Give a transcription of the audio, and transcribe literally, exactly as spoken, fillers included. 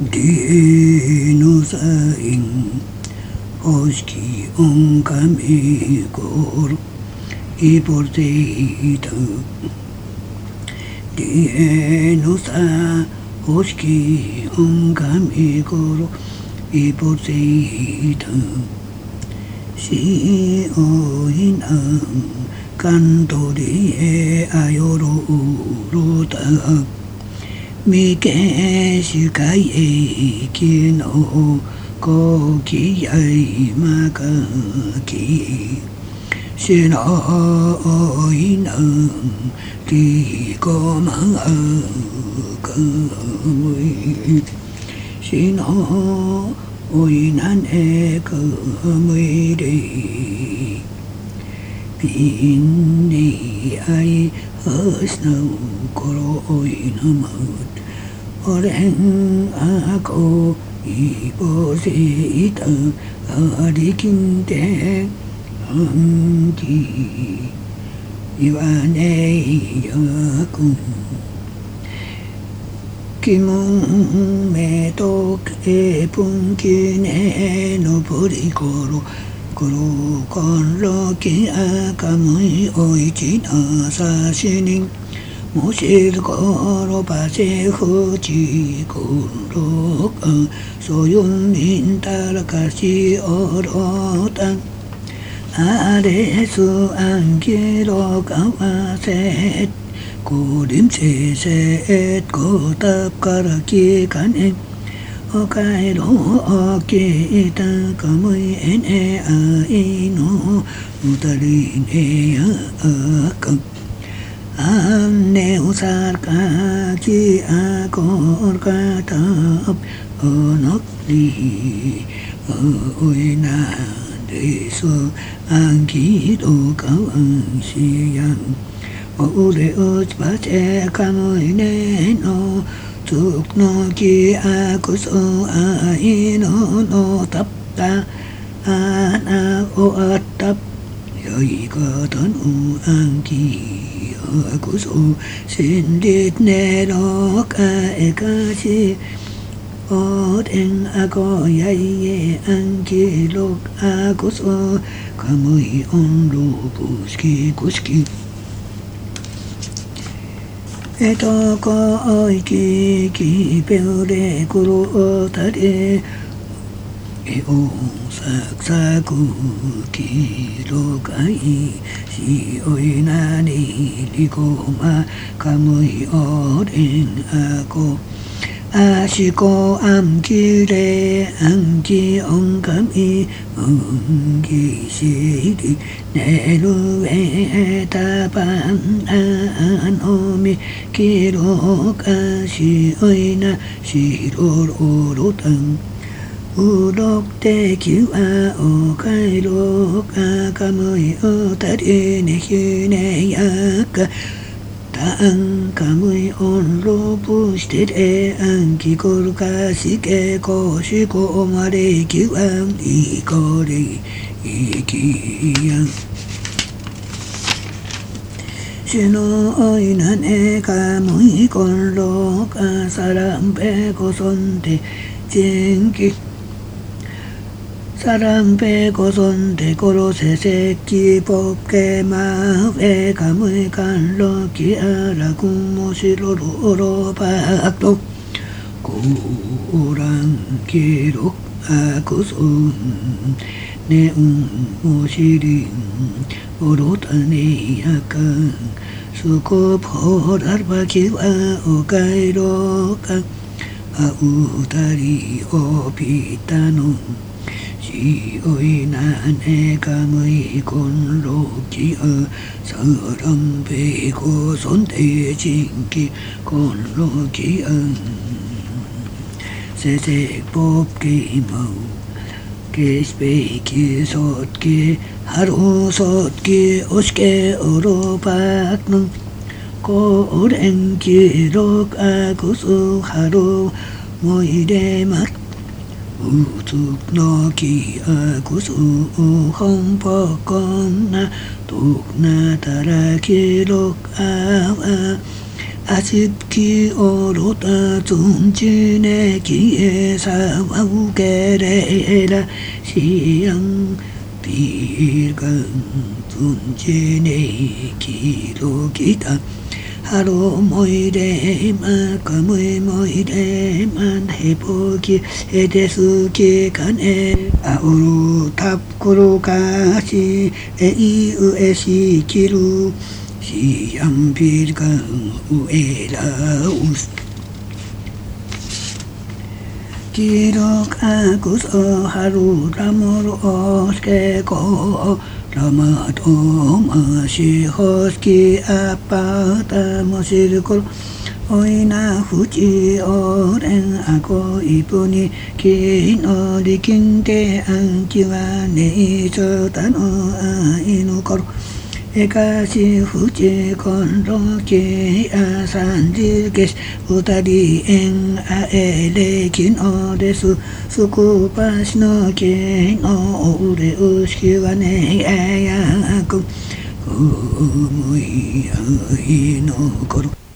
理のサイン方式音神心イポテイタ理のサ方式音神心イポテイタしおいなカントリエアヨロロタ未見しかいきのこきやいまかきしのいなんりこまかむいしのおいなねかむいれピンにあいはすなころおいなまおれんあこいぼせいたありきんてあんきいわねいやくんきもんめとけぷんきねのぼりころころころきあかむいおいちなさしにんもしるころばせふちころかそよんみんたらかしおろたんあれすあんきろかわせこりんせせこたからきかねおかえろおきたかむいえねあいのうたりねやあかあんねうさかきあこるかたおのりおいなでそあんきどかわんしやんおれうつばせかむいねのつくのきあくそあいののたったあなおあったよいかたのあんきあくそしんりねろかえかしおでんあこやいえあんきろあくそかむいおんろぶしきくしきえとこおいききぺうれくろたれえおさくさくきろかいしおいなにりこまかむいおれんあこあしこあんきれあんきおんかみむんぎしりねるえたばんあのみきろかしおいなしろろろたんうろくてきはおかいろかかむいおたりねひねやかたんかむいおんろぶしてれあんきこるかしけこしこまれきはいこれいきやんしのおいなねかむいこんろかさらんぺこそんでじんきさらんぺこそんでころせせきぽけまべかむいかんろきあらくもしろろろばとこらんきろあくそんねんおしりんおろたねやかんすこぽらばきはおかいろかあうたりおぴたのしおいなねかむいこんろきあさらんぺこそんでじんきこんろきあせせぽきまうけしぺきそっきはろそっきおしけおろばくのこれんきろかくすはろもいれまうつのきあくすほんぽこんなとくなたらきろかわ 아쉽기 어로다 존진의 기에사 와우게레라 시양 비간 존진의 기록이다 하루 모이래만 까무이 모이래만 해보기 에데스기 간에 아우루 탑구루 가시 에이으에 시기루 시암빌간 우에라우스 기록하고서 하루 라모로 어스케고 라마도 마시 허스키 아빠다 모시르콜 오이나 후지 오랭하고 이분이 긴 어리 긴데 안지와 내이서다노 아이누콜 에가시 후지 건로기 아산질게시 우다리 엥 아에레 긴 어레수 수쿠바시노 긴 오레 우시와 네야야쿠 우무이 아이노코로